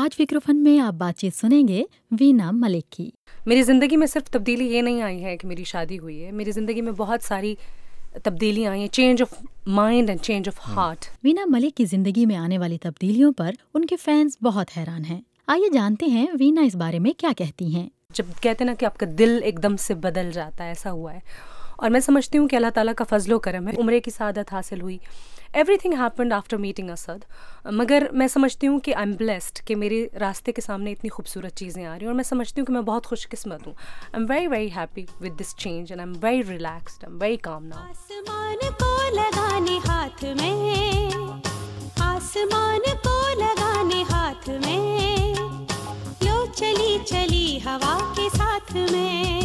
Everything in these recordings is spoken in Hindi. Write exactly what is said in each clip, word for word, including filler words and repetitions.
आज फिक्र फन में आप बातचीत सुनेंगे वीना मलिक की। मेरी ज़िंदगी में सिर्फ तब्दीली ये नहीं आई है कि मेरी शादी हुई है, मेरी ज़िंदगी में बहुत सारी तब्दीलियाँ आई हैं, change of mind and change of heart. Veena Malik की जिंदगी में आने वाली तब्दीलियों पर उनके फैंस बहुत हैरान हैं। आइए जानते हैं वीना इस बारे में क्या कहती हैं। जब कहते हैं ना कि आपका दिल एकदम से बदल जाता है, ऐसा हुआ है। और मैं समझती हूँ कि अल्लाह ताला का फजलो करम है, उम्र की सादत हासिल हुई, everything happened after meeting Asad. मगर मैं समझती हूँ कि आई एम ब्लेस्ड कि मेरे रास्ते के सामने इतनी खूबसूरत चीज़ें आ रही हैं और मैं समझती हूँ कि मैं बहुत खुशकिस्मत हूँ। I am very very happy with this change and I am very relaxed, I am very calm now. आसमान को लगाने हाथ में, आसमान को लगाने हाथ में, लो चली चली हवा के साथ में।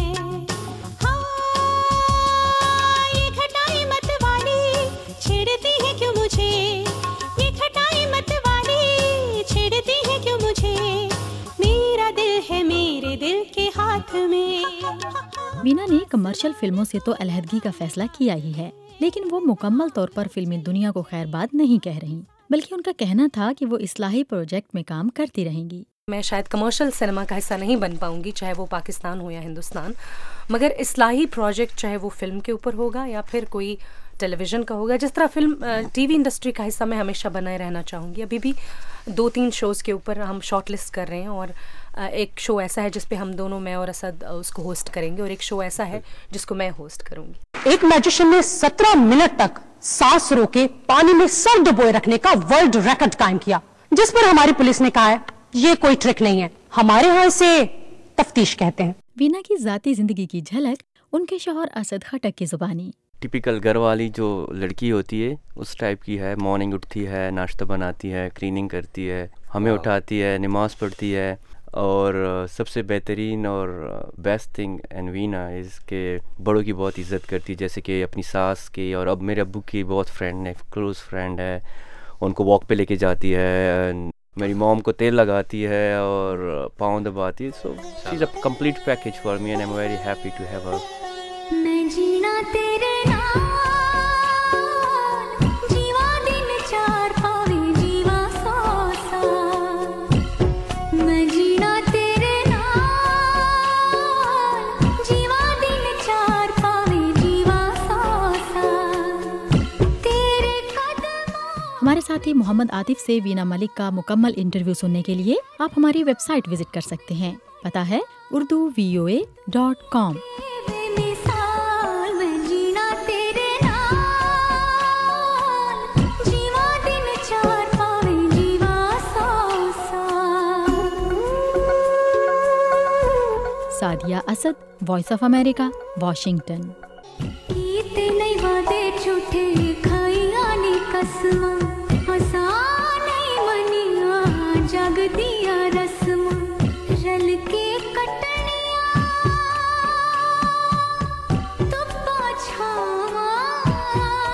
वीना ने कमर्शियल फिल्मों से तो अलहदगी का फैसला किया ही है, लेकिन वो मुकम्मल तौर पर फिल्मी दुनिया को खैरबाद नहीं कह रही, बल्कि उनका कहना था कि वो इस्लाही प्रोजेक्ट में काम करती रहेंगी। मैं शायद कमर्शियल सिनेमा का हिस्सा नहीं बन पाऊंगी, चाहे वो पाकिस्तान हो या हिंदुस्तान, मगर इस्लाही प्रोजेक्ट चाहे वो फिल्म के ऊपर होगा या फिर कोई टेलीविज़न का होगा, जिस तरह फिल्म टीवी इंडस्ट्री का हिस्सा मैं हमेशा बनाए रहना चाहूँगी। अभी भी दो तीन शोज़ के ऊपर हम शॉर्ट लिस्ट कर रहे हैं और एक शो ऐसा है जिस पे हम दोनों, मैं और असद, उसको होस्ट करेंगे और एक शो ऐसा है जिसको मैं होस्ट करूँगी। एक मैजिशियन ने सत्रह मिनट तक सांस रोके पानी में सर डुबोए रखने का वर्ल्ड रिकॉर्ड कायम किया, जिस पर हमारी पुलिस ने कहा है ये कोई ट्रिक नहीं है, हमारे यहाँ इसे तफ्तीश कहते हैं। वीना की जाती जिंदगी की झलक उनके शौहर असद खटक की जुबानी। टिपिकल घर वाली जो लड़की होती है उस टाइप की है। मॉर्निंग उठती है, नाश्ता बनाती है, क्लीनिंग करती है, हमें उठाती है, नमाज पढ़ती है। और सबसे बेहतरीन और बेस्ट थिंग एंड वीना इसके बड़ों की बहुत इज़्ज़त करती है, जैसे कि अपनी सास की, और अब मेरे अब्बू की बहुत फ्रेंड है, क्लोज़ फ्रेंड है, उनको वॉक पे लेके जाती है। मेरी मॉम को तेल लगाती है और पाँव दबाती है। So she is a complete package for me and I am very happy to have her. मैं जीना तेरे नाल, जीवा दिन चार पावे जीवा सौ साल। मैं जीना तेरे नाल, जीवा दिन चार पावे जीवा सौ साल। तेरे कदमों। हमारे साथी मोहम्मद आतिफ से वीना मलिक का मुकम्मल इंटरव्यू सुनने के लिए आप हमारी वेबसाइट विजिट कर सकते हैं। पता है Urdu V O A dot com. Sadia Asad, voice of America, Washington. कीते नहीं वादे झूठे, खाइया नी कसमा, आसान नहीं मनिया जग दिया रस्मा, रल के कटनिया तुप्पा छावा।